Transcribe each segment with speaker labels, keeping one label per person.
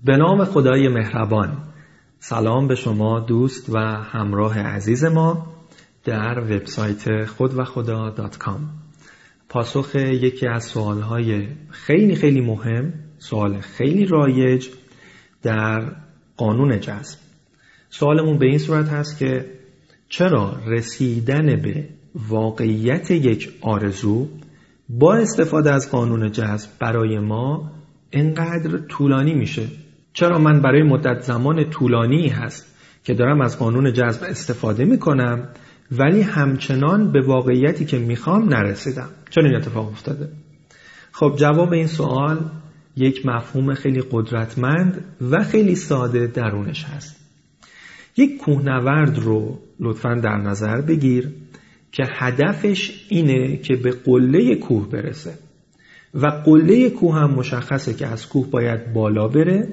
Speaker 1: به نام خدای مهربان. سلام به شما دوست و همراه عزیز ما در وبسایت خودوخدا.com. پاسخ یکی از سوالهای خیلی مهم، سوال خیلی رایج در قانون جذب. سوالمون به این صورت هست که چرا رسیدن به واقعیت یک آرزو با استفاده از قانون جذب برای ما اینقدر طولانی میشه؟ چرا من برای مدت زمان طولانی هست که دارم از قانون جذب استفاده میکنم ولی همچنان به واقعیتی که میخوام نرسیدم؟ چرا این اتفاق افتاده؟ خب جواب این سوال یک مفهوم خیلی قدرتمند و خیلی ساده درونش هست. یک کوهنورد رو لطفاً در نظر بگیر که هدفش اینه که به قله کوه برسه و قله کوه هم مشخصه که از کوه باید بالا بره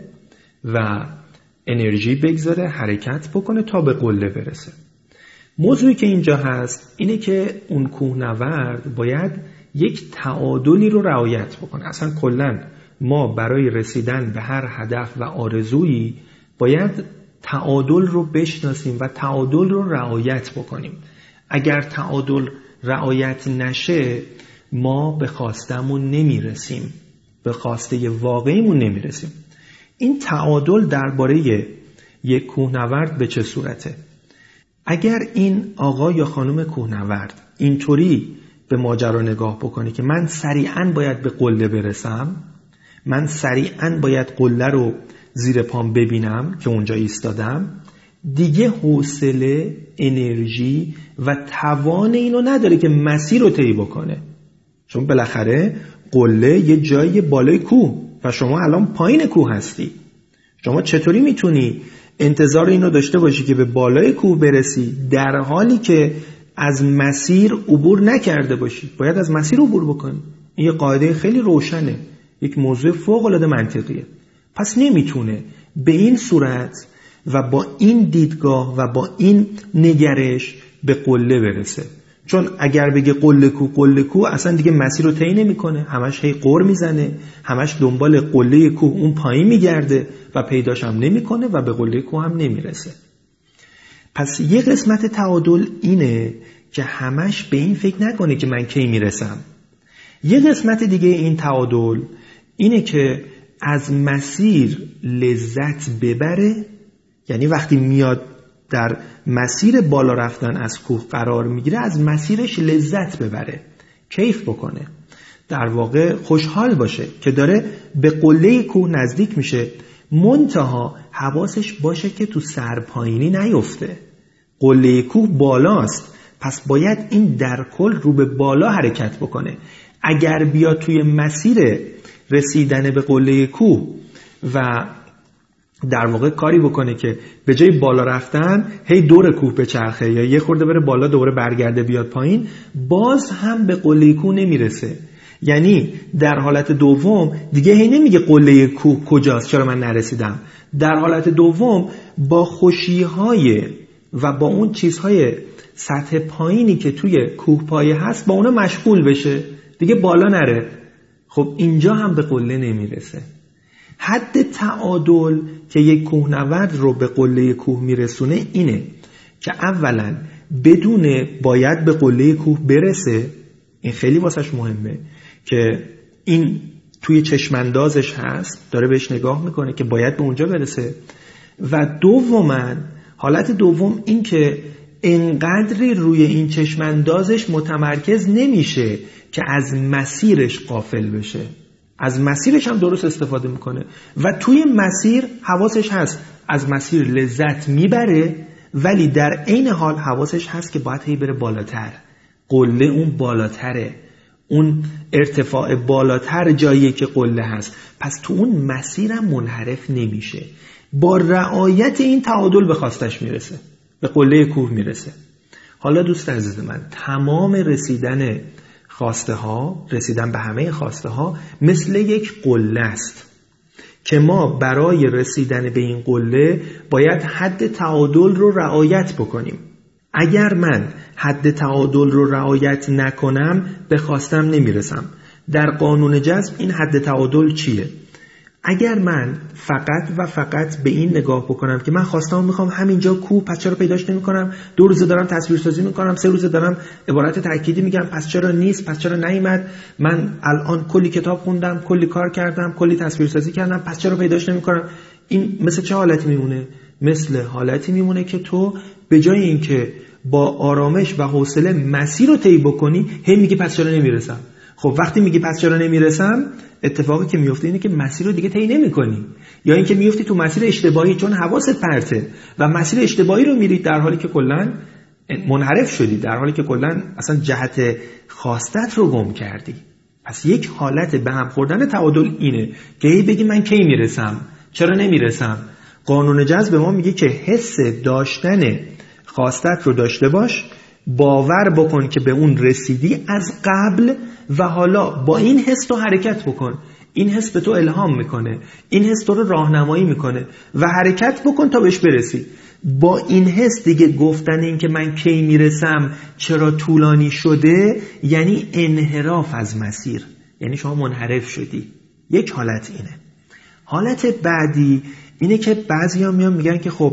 Speaker 1: و انرژی بگذاره، حرکت بکنه تا به قله برسه. موضوعی که اینجا هست اینه که اون کوهنورد باید یک تعادلی رو رعایت بکنه. اصلا کلاً ما برای رسیدن به هر هدف و آرزویی باید تعادل رو بشناسیم و تعادل رو رعایت بکنیم. اگر تعادل رعایت نشه ما به خواستمون نمیرسیم، به خواسته واقعیمون نمیرسیم. این تعادل درباره یک کوهنورد به چه صورته؟ اگر این آقا یا خانم کوهنورد اینطوری به ماجرا نگاه بکنه که من سریعاً باید به قله برسم، من سریعاً باید قله رو زیر پام ببینم که اونجا ایستادم، دیگه حوصله، انرژی و توان اینو نداره که مسیر رو طی بکنه. چون بالاخره قله یه جای بالای کوه و شما الان پایین کوه هستی. شما چطوری میتونی انتظار اینو داشته باشی که به بالای کوه برسی در حالی که از مسیر عبور نکرده باشی؟ باید از مسیر عبور بکنی. این یه قاعده خیلی روشنه، یک موضوع فوق‌العاده منطقیه. پس نمیتونه به این صورت و با این دیدگاه و با این نگرش به قله برسه. چون اگر بگه قله کوه اصلا دیگه مسیر رو طی نمی‌کنه، همش هی قُر میزنه، همش دنبال قله کوه اون پایین میگرده و پیداش هم نمی‌کنه و به قله کوه هم نمیرسه. پس یه قسمت تعادل اینه که همش به این فکر نکنه که من کی میرسم. یه قسمت دیگه این تعادل اینه که از مسیر لذت ببره، یعنی وقتی میاد در مسیر بالا رفتن از کوه قرار میگیره از مسیرش لذت ببره، کیف بکنه، در واقع خوشحال باشه که داره به قله کوه نزدیک میشه، منتها حواسش باشه که تو سرپایینی نیفته. قله کوه بالاست، پس باید این در کل رو به بالا حرکت بکنه. اگر بیاد توی مسیر رسیدن به قله کوه و در واقع کاری بکنه که به جای بالا رفتن هی دور کوه بچرخه یا یه خورده بره بالا دوباره برگرده بیاد پایین، باز هم به قله کوه نمیرسه. یعنی در حالت دوم دیگه هی نمیگه قله کوه کجاست، چرا من نرسیدم. در حالت دوم با خوشی‌های و با اون چیزهای سطح پایینی که توی کوه پایه هست با اونا مشغول بشه، دیگه بالا نره. خب اینجا هم به قله نمیرسه. حد تعادل که یک کوهنورد رو به قله کوه میرسونه اینه که اولا بدونه باید به قله کوه برسه، این خیلی واسش مهمه که این توی چشماندازش هست، داره بهش نگاه میکنه که باید به اونجا برسه. و دوما حالت دوم این که انقدری روی این چشماندازش متمرکز نمیشه که از مسیرش غافل بشه، از مسیرش هم درست استفاده میکنه و توی مسیر حواسش هست، از مسیر لذت میبره، ولی در عین حال حواسش هست که باید هی بره بالاتر. قله اون بالاتره، اون ارتفاع بالاتر جاییه که قله هست، پس تو اون مسیرم منحرف نمیشه. با رعایت این تعادل به خواستش میرسه، به قله کوه میرسه. حالا دوست عزیز من، تمام رسیدن خواسته ها، رسیدن به همه خواسته ها مثل یک قله است که ما برای رسیدن به این قله باید حد تعادل رو رعایت بکنیم. اگر من حد تعادل رو رعایت نکنم به خواستم نمیرسم. در قانون جذب این حد تعادل چیه؟ اگر من فقط و فقط به این نگاه بکنم که من خواستم میخوام همینجا کوه، پس چرا پیداش نمیکنم؟ 2 روزه دارم تصویرسازی میکنم، 3 روزه دارم عبارت تأکیدی میگم، پس چرا نیست، پس چرا نیامد؟ من الان کلی کتاب خوندم، کلی کار کردم، کلی تصویرسازی کردم، پس چرا پیداش نمیکنم؟ این مثل چه حالتی میمونه؟ مثل حالتی میمونه که تو به جای اینکه با آرامش و حوصله مسیر رو طی بکنی، هی میگی پس چرا نمیرسم. خب وقتی میگی پس چرا نمیرسم، اتفاقی که میفته اینه که مسیر رو دیگه طی نمی‌کنی، یا اینکه میفتی تو مسیر اشتباهی چون حواست پرته و مسیر اشتباهی رو میری، در حالی که کلاً منحرف شدی، در حالی که کلاً اصلا جهت خواستت رو گم کردی. پس یک حالت به هم خوردن تعادل اینه که هی بگی من کی میرسم، چرا نمیرسم. قانون جذب ما میگه که حس داشتن خواستت رو داشته باش، باور بکن که به اون رسیدی از قبل و حالا با این حس تو حرکت بکن. این حس به تو الهام میکنه، این حس تو رو راهنمایی میکنه و حرکت بکن تا بهش برسی. با این حس دیگه گفتن این که من کی میرسم، چرا طولانی شده، یعنی انحراف از مسیر، یعنی شما منحرف شدی. یک حالت اینه. حالت بعدی اینه که بعضیا میان میگن که خب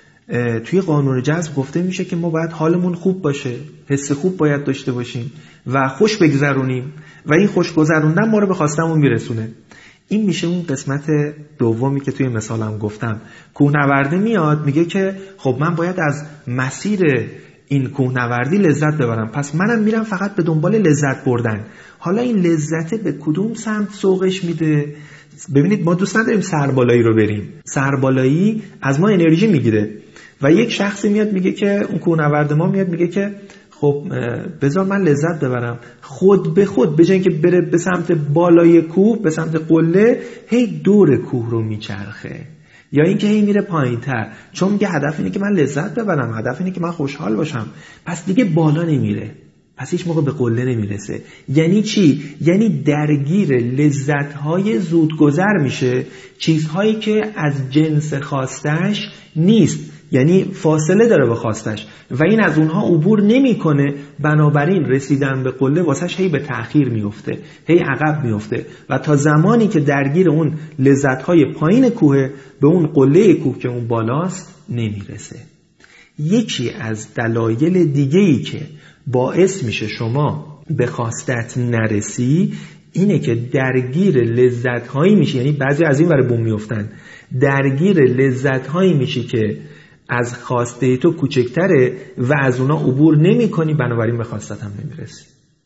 Speaker 1: توی قانون جذب گفته میشه که ما باید حالمون خوب باشه، حس خوب باید داشته باشیم و خوش بگذرونیم و این خوش گذروندن ما رو به خواستمون میرسونه. این میشه اون قسمت دومی که توی مثالم گفتم. کوهنورده میاد میگه که خب من باید از مسیر این کوهنوردی لذت ببرم، پس منم میرم فقط به دنبال لذت بردن. حالا این لذت به کدوم سمت سوقش میده؟ ببینید ما دوست نداریم سربالایی رو بریم. سربالایی از ما انرژی میگیره و یک شخصی میاد میگه که اون کوهنورد ما میاد میگه که خب بذار من لذت ببرم. خود به خود به جای اینکه بره به سمت بالای کوه، به سمت قله، هی دور کوه رو میچرخه، یا اینکه هی میره پایین‌تر، چون میگه هدف اینه که من لذت ببرم، هدف اینه که من خوشحال باشم. پس دیگه بالا نمیره، پس هیچ موقع به قله نمیرسه. یعنی چی؟ یعنی درگیر لذت‌های زودگذر میشه، چیزهایی که از جنس خواستش نیست، یعنی فاصله داره به خواستش و این از اونها عبور نمیکنه. بنابراین رسیدن به قله واسش هی به تأخیر میفته، هی عقب میفته و تا زمانی که درگیر اون لذت‌های پایین کوه، به اون قله کوه که اون بالاست نمیرسه. یکی از دلایل دیگه‌ای که باعث میشه شما به خواستت نرسی اینه که درگیر لذت‌هایی میشی، یعنی بعضی از این ور بوم میافتن، درگیر لذت‌هایی میشی که از خواسته تو کوچکتره و از اونا عبور نمی کنی، بنابراین به خواستت هم نمیرسی.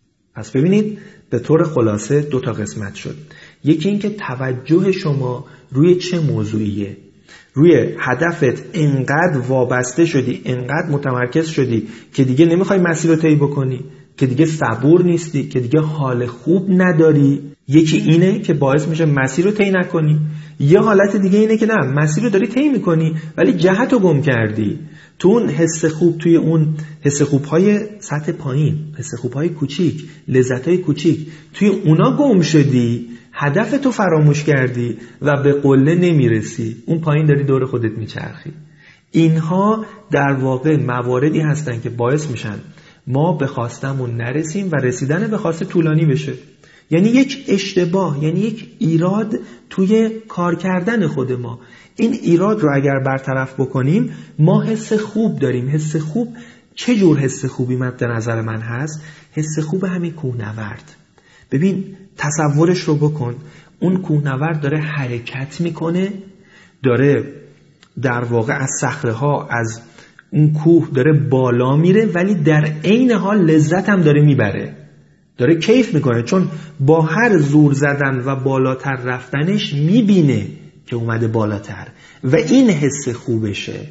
Speaker 1: پس ببینید به طور خلاصه 2 تا قسمت شد. یکی این که توجه شما روی چه موضوعیه، روی هدفت انقدر وابسته شدی، انقدر متمرکز شدی که دیگه نمیخوای مسیر رو طی بکنی، که دیگه صبور نیستی، که دیگه حال خوب نداری. یکی اینه که باعث میشه مسیر رو طی نکنی. یه حالت دیگه اینه که نه، مسیر رو داری طی میکنی ولی جهت رو گم کردی. تو اون حس خوب، توی اون حس خوبهای سطح پایین، حس خوبهای کوچیک، لذتهای کوچیک، توی اونا گم شدی، هدفتو فراموش کردی و به قله نمیرسی، اون پایین داری دور خودت میچرخی. اینها در واقع مواردی هستن که باعث میشن ما به خواستمون نرسیم و رسیدن به خواسته طولانی بشه. یعنی یک اشتباه، یعنی یک ایراد توی کار کردن خود ما. این ایراد رو اگر برطرف بکنیم، ما حس خوب داریم. حس خوب چه جور حس خوبی مد نظر من هست؟ حس خوب همین کوهنورد. ببین تصورش رو بکن، اون کوهنورد داره حرکت میکنه، داره در واقع از صخره‌ها، از اون کوه داره بالا میره، ولی در عین حال لذت هم داره میبره، داره کیف میکنه، چون با هر زور زدن و بالاتر رفتنش میبینه که اومده بالاتر و این حس خوبشه.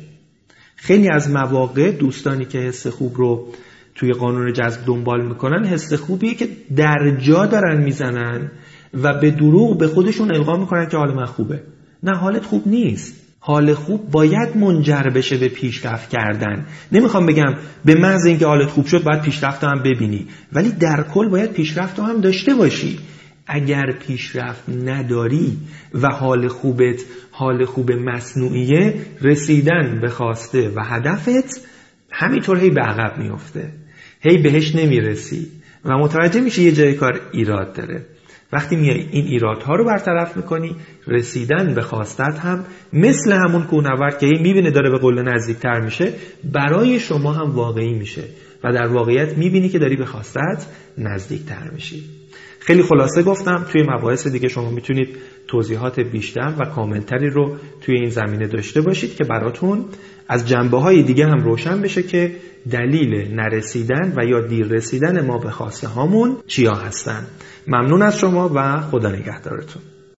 Speaker 1: خیلی از مواقع دوستانی که حس خوب رو توی قانون جذب دنبال میکنن، حس خوبیه که در جا دارن میزنن و به دروغ به خودشون القا میکنن که حال من خوبه. نه، حالت خوب نیست. حال خوب باید منجر بشه به پیشرفت کردن. نمیخوام بگم به محض اینکه حالت خوب شد باید پیشرفت هم ببینی، ولی در کل باید پیشرفت هم داشته باشی. اگر پیشرفت نداری و حال خوبت حال خوب مصنوعیه، رسیدن به خواسته و هدفت همینطور هی به عقب میفته، هی بهش نمیرسی و متوجه میشی یه جای کار ایراد داره. وقتی میای این ایرادها رو برطرف میکنی، رسیدن به خواستت هم مثل همون کوهنورد که میبینه داره به قله نزدیکتر میشه، برای شما هم واقعی میشه و در واقعیت میبینی که داری به خواستت نزدیکتر میشی. خیلی خلاصه گفتم، توی مباحث دیگه شما میتونید توضیحات بیشتر و کاملتری رو توی این زمینه داشته باشید که براتون از جنبه‌های دیگه هم روشن بشه که دلیل نرسیدن و یا دیر رسیدن ما به خواسته هامون چیا هستن. ممنون از شما و خدا نگهدارتون.